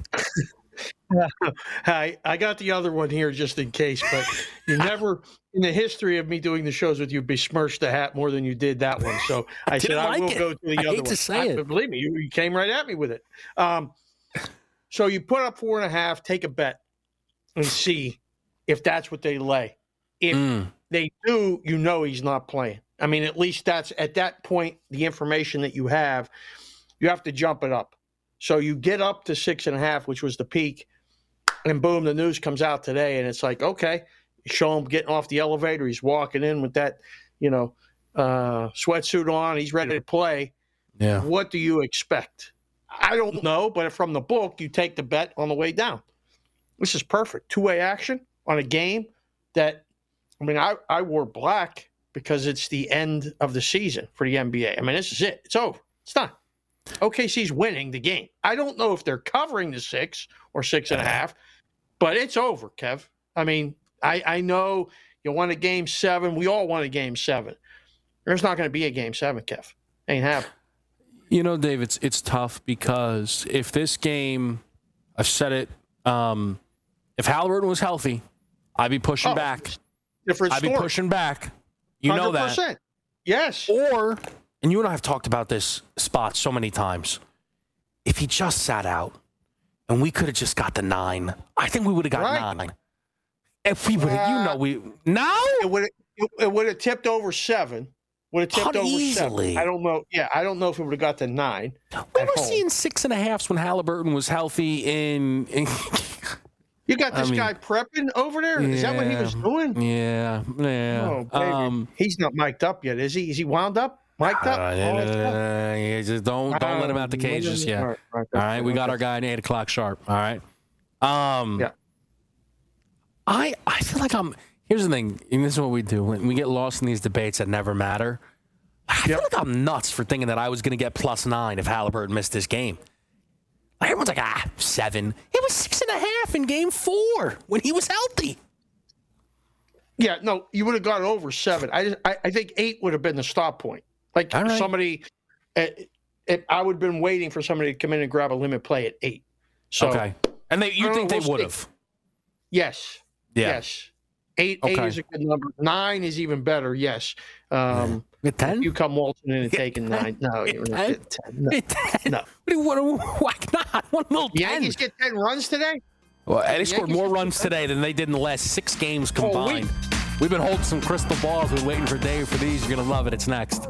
K: I, I got the other one here just in case, but you never, in the history of me doing the shows with you, besmirched the hat more than you did that one. So I, I said, like I will it. go to the I other hate one. To say I, it. Believe me, you, you came right at me with it. Um, so you put up four and a half, take a bet, and see if that's what they lay. If mm. they do, you know he's not playing. I mean, at least that's at that point, the information that you have, you have to jump it up. So you get up to six and a half, which was the peak, and boom, the news comes out today, and it's like, okay, you show him getting off the elevator. He's walking in with that, you know, uh, sweatsuit on. He's ready to play.
E: Yeah.
K: What do you expect? I don't know, but from the book, you take the bet on the way down. This is perfect. Two-way action on a game that, I mean, I, I wore black because it's the end of the season for the N B A. I mean, this is it. It's over. It's done. O K C's winning the game. I don't know if they're covering the six or six and a half, but it's over, Kev. I mean, I, I know you want a game seven. We all want a game seven. There's not going to be a game seven, Kev. Ain't happening.
E: You know, Dave, it's, it's tough because if this game, I've said it, um, if Halliburton was healthy, I'd be pushing oh, back.
K: Different
E: I'd
K: story.
E: be pushing back. You know
K: one hundred percent.
E: That.
K: Yes.
E: Or, and you and I have talked about this spot so many times, if he just sat out and we could have just got the nine, I think we would have got right. nine. If we would have, uh, you know, we now
K: it would it would have tipped over seven. Would have tipped over
E: easily.
K: seven. I don't know. Yeah, I don't know if it would have got to nine.
E: We were
K: home.
E: seeing six and a halves when Halliburton was healthy in. in
K: You got this
E: I mean,
K: guy prepping over there?
E: Yeah,
K: is that what he was doing?
E: Yeah, yeah.
K: Oh, baby. Um, He's not mic'd up yet, is he? Is he wound up? Mic'd up?
E: Uh, uh, yeah, just don't don't uh, let him out the cage just yet. All right, right, all right we got our guy at eight o'clock sharp. All right. Um,
K: yeah.
E: I I feel like I'm. Here's the thing, and this is what we do when we get lost in these debates that never matter. I feel yep. like I'm nuts for thinking that I was going to get plus nine if Halliburton missed this game. Everyone's like, ah, seven. It was six and a half in game four when he was healthy.
K: Yeah, no, you would have gone over seven. I, just, I I think eight would have been the stop point. Like right. somebody, uh, it, I would have been waiting for somebody to come in and grab a limit play at eight. So,
E: okay. And they, you think know, they would have?
K: Yes.
E: Yeah.
K: Yes. Eight,
E: okay.
K: eight is a good number. Nine is even better. Yes. Um,
E: At ten?
K: You come waltzing in and taking nine. No, you're not at ten. No.
E: ten?
K: No.
E: What, what, why not? One little ten.
K: Yankees get ten runs today?
E: Well, they Yankees scored more runs today than they did in the last six games combined. Oh, we, We've been holding some crystal balls. We're waiting for Dave for these. You're going to love it. It's next.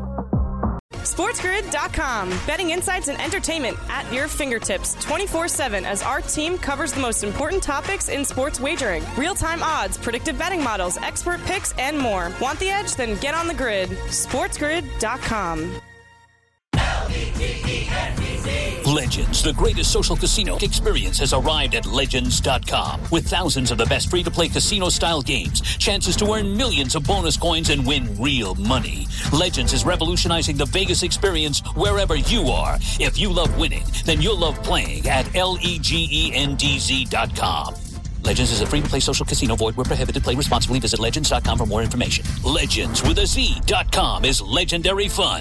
D: SportsGrid dot com. Betting insights and entertainment at your fingertips twenty-four seven as our team covers the most important topics in sports wagering. Real-time odds, predictive betting models, expert picks, and more. Want the edge? Then get on the grid. SportsGrid dot com. L E T E N E
A: Legends, the greatest social casino experience, has arrived at Legends dot com. With thousands of the best free-to-play casino-style games, chances to earn millions of bonus coins and win real money. Legends is revolutionizing the Vegas experience wherever you are. If you love winning, then you'll love playing at L-E-G-E-N-D-Z dot com. Legends is a free-to-play social casino. Void where prohibited. Play responsibly. Visit Legends dot com for more information. Legends with a Z dot com is legendary fun.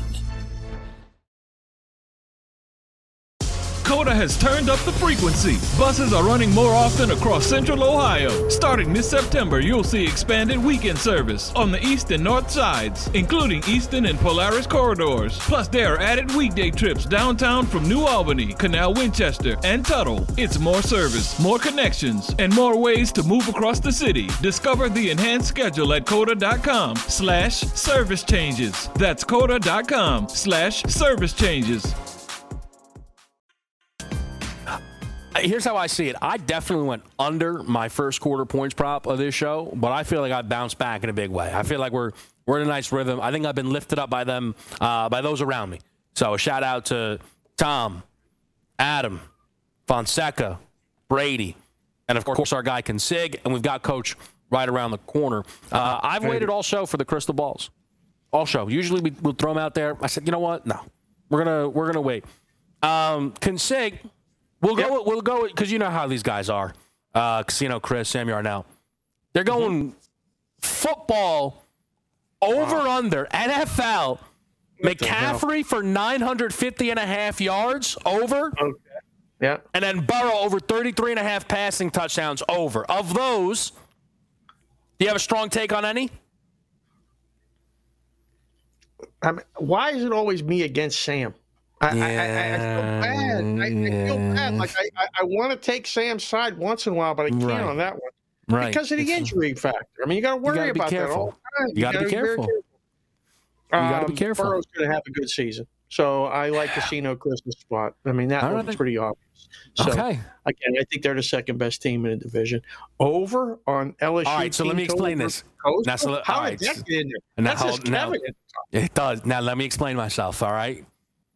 C: COTA has turned up the frequency. Buses are running more often across Central Ohio. Starting this September, you'll see expanded weekend service on the east and north sides, including Eastern and Polaris corridors. Plus, there are added weekday trips downtown from New Albany, Canal Winchester, and Tuttle. It's more service, more connections, and more ways to move across the city. Discover the enhanced schedule at COTA dot com slash service changes. That's COTA dot com slash service changes.
E: Here's how I see it. I definitely went under my first quarter points prop of this show, but I feel like I bounced back in a big way. I feel like we're we're in a nice rhythm. I think I've been lifted up by them, uh, by those around me. So a shout out to Tom, Adam, Fonseca, Brady, and of course our guy Consig, and we've got Coach right around the corner. Uh, I've waited all show for the crystal balls, all show. Usually we, we'll throw them out there. I said, you know what? No, we're gonna we're gonna wait. Um, Consig. We'll go. Yep. We'll go because you know how these guys are. Uh, Casino Chris, Sam Yarnell. They're going mm-hmm. football over wow. under N F L. McCaffrey for nine hundred fifty and a half yards over.
K: Okay. Yeah.
E: And then Burrow over thirty-three and a half passing touchdowns over. Of those, do you have a strong take on any?
K: I mean, why is it always me against Sam? I, yeah, I, I, I feel bad. I, I feel bad. Like I, I, I want to take Sam's side once in a while, but I can't right. on that one
E: right.
K: because of the injury factor. I mean, you got to worry about that all the time.
E: You, you got to be careful. careful. You got to
K: um,
E: be careful.
K: Burrow's going to have a good season, so I like Casino Christmas spot. I mean, that one's pretty obvious. So,
E: okay.
K: Again, I think they're the second best team in the division. Over on L S U.
E: All right, so let me explain this.
K: Now, so, How all right. did that get in there? That's just Kevin.
E: It does. Now let me explain myself. All right.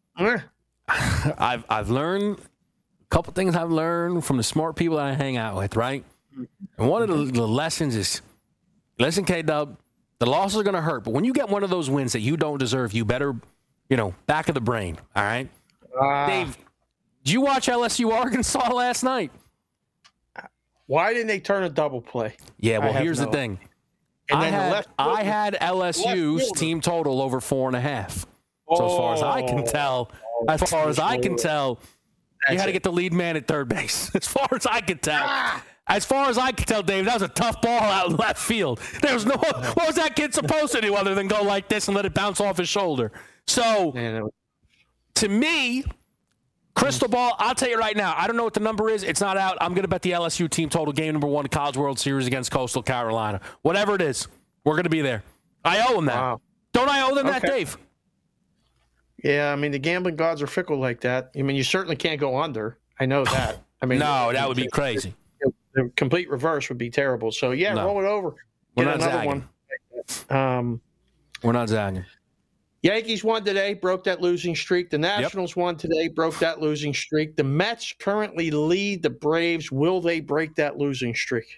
E: I've I've learned a couple things I've learned from the smart people that I hang out with, right? And one of the, the lessons is, listen, K-Dub, the losses are going to hurt, but when you get one of those wins that you don't deserve, you better, you know, back of the brain, all right? Uh, Dave, did you watch L S U Arkansas last night?
K: Why didn't they turn a double play?
E: Yeah, well, here's no. the thing. And I had, left, I had L S U's team total over four and a half. So as far as I can tell, as far as I can tell, you had to get the lead man at third base. As far as I can tell. As far as I can tell, Dave, that was a tough ball out in left field. There was no what was that kid supposed to do other than go like this and let it bounce off his shoulder? So to me, crystal ball, I'll tell you right now, I don't know what the number is. It's not out. I'm going to bet the L S U team total game number one College World Series against Coastal Carolina. Whatever it is, we're going to be there. I owe them that. Wow. Don't I owe them okay. that, Dave?
K: Yeah, I mean, the gambling gods are fickle like that. I mean, you certainly can't go under. I know that. I mean,
E: no, that would be crazy.
K: The complete reverse would be terrible. So, yeah, no. roll it over.
E: We're
K: Get
E: not
K: another
E: zagging.
K: one. Um,
E: We're not zagging.
K: Yankees won today, broke that losing streak. The Nationals yep. won today, broke that losing streak. The Mets currently lead the Braves. Will they break that losing streak?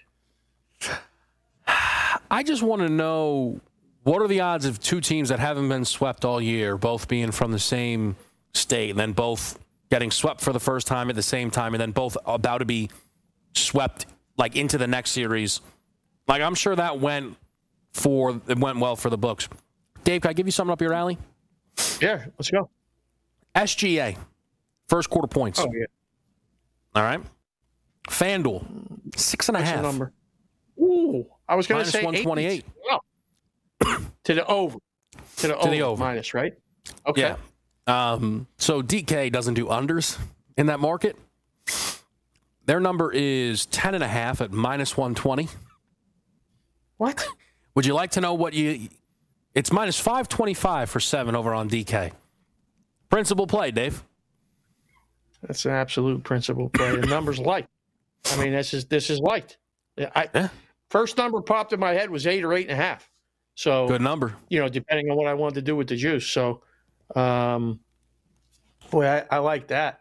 E: I just want to know, what are the odds of two teams that haven't been swept all year, both being from the same state, and then both getting swept for the first time at the same time, and then both about to be swept like into the next series? Like, I'm sure that went for it went well for the books. Dave, can I give you something up your alley?
K: Yeah, let's go.
E: S G A, first quarter points.
K: Oh, yeah.
E: All right. FanDuel, six and a
K: What's
E: half.
K: The number? Ooh, I was going to say
E: one twenty-eight.
K: Wow. To the over. To the, to over, the over. Minus, right? Okay.
E: Yeah. Um, so D K doesn't do unders in that market. Their number is ten and a half at minus one twenty.
K: What?
E: Would you like to know what you... It's minus five twenty-five for seven over on D K. Principal play, Dave.
K: That's an absolute principal play. The number's light. I mean, this is this is light. I,
E: yeah.
K: First number popped in my head was eight or eight and a half. So
E: good number.
K: You know, depending on what I wanted to do with the juice. So, um, boy, I, I like that.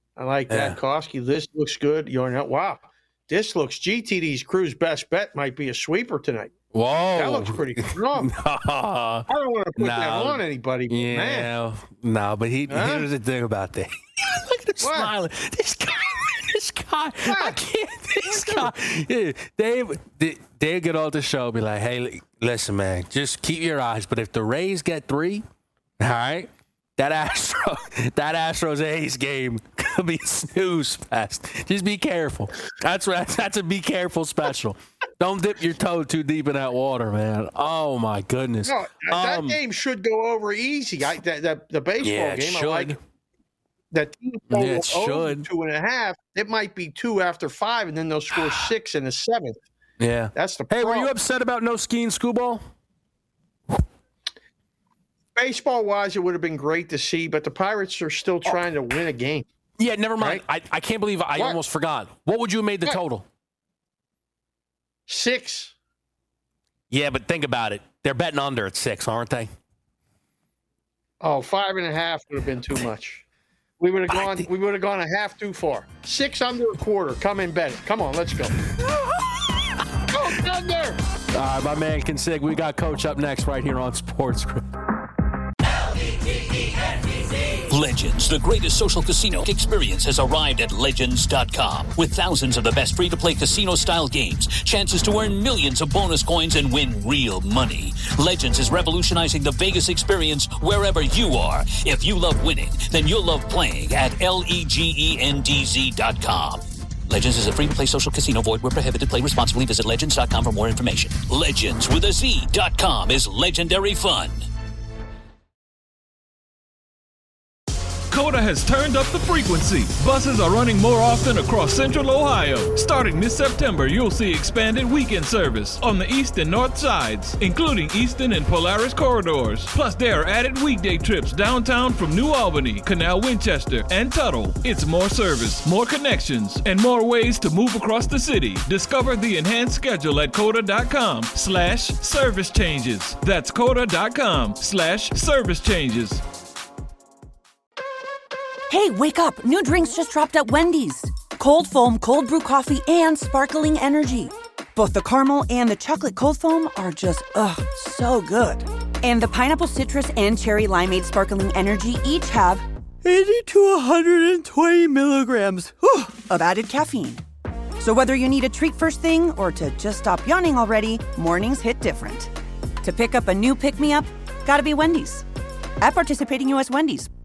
K: I like
E: Yeah.
K: that, Koski. This looks good. You're not, wow. This looks, G T D's Crew's best bet might be a sweeper tonight.
E: Whoa.
K: That looks pretty strong. I don't want to put
E: No.
K: that on anybody, but
E: Yeah,
K: man.
E: no, but he
K: Huh?
E: here's the thing about that. Look at him
K: What?
E: smiling. This guy, this guy, I
K: What?
E: can't. This guy, yeah, Dave, Dave get on the show, and be like, "Hey, li- listen, man, just keep your eyes. But if the Rays get three, all right, that Astro, that Astros A's game could be snooze fest. Just be careful. That's what. That's a be careful special. Don't dip your toe too deep in that water, man. Oh my goodness.
K: No, that
E: Um,
K: game should go over easy. I, that, that, the baseball
E: Yeah, it
K: game, I
E: should.
K: like that team
E: Yeah,
K: total
E: it
K: over
E: should.
K: two and a half. It might be two after five, and then they'll score six in the seventh.
E: Yeah.
K: That's the
E: Hey, were
K: problem.
E: you upset about no skiing school ball?
K: Baseball wise, it would have been great to see, but the Pirates are still trying to win a game.
E: Yeah, never mind. I, I can't believe I
K: What?
E: almost forgot. What would you have made the
K: What?
E: total?
K: Six.
E: Yeah, but think about it. They're betting under at six, aren't they?
K: Oh, five and a half would have been too much. We would have gone. We would have gone a half too far. Six under a quarter. Come and bet it. Come on, let's go. Go Thunder!
E: All right, my man Consig. We got Coach up next right here on Sports Grid.
A: Legends, the greatest social casino experience, has arrived at Legends dot com. With thousands of the best free-to-play casino-style games, chances to earn millions of bonus coins and win real money. Legends is revolutionizing the Vegas experience wherever you are. If you love winning, then you'll love playing at L E G E N D Z dot com. Legends is a free-to-play social casino. Void where prohibited. Play responsibly. Visit Legends dot com for more information. Legends with a Z dot com is legendary fun.
C: Coda has turned up the frequency. Buses are running more often across Central Ohio. Starting this September, you'll see expanded weekend service on the east and north sides, including Eastern and Polaris corridors. Plus, there are added weekday trips downtown from New Albany, Canal Winchester, and Tuttle. It's more service, more connections, and more ways to move across the city. Discover the enhanced schedule at coda dot com slash service changes. That's coda dot com slash service changes.
L: Hey, wake up. New drinks just dropped at Wendy's. Cold foam, cold brew coffee, and sparkling energy. Both the caramel and the chocolate cold foam are just, ugh, so good. And the pineapple citrus and cherry limeade sparkling energy each have eighty to one hundred twenty milligrams whew, of added caffeine. So whether you need a treat first thing or to just stop yawning already, mornings hit different. To pick up a new pick-me-up, gotta be Wendy's. At participating U S Wendy's.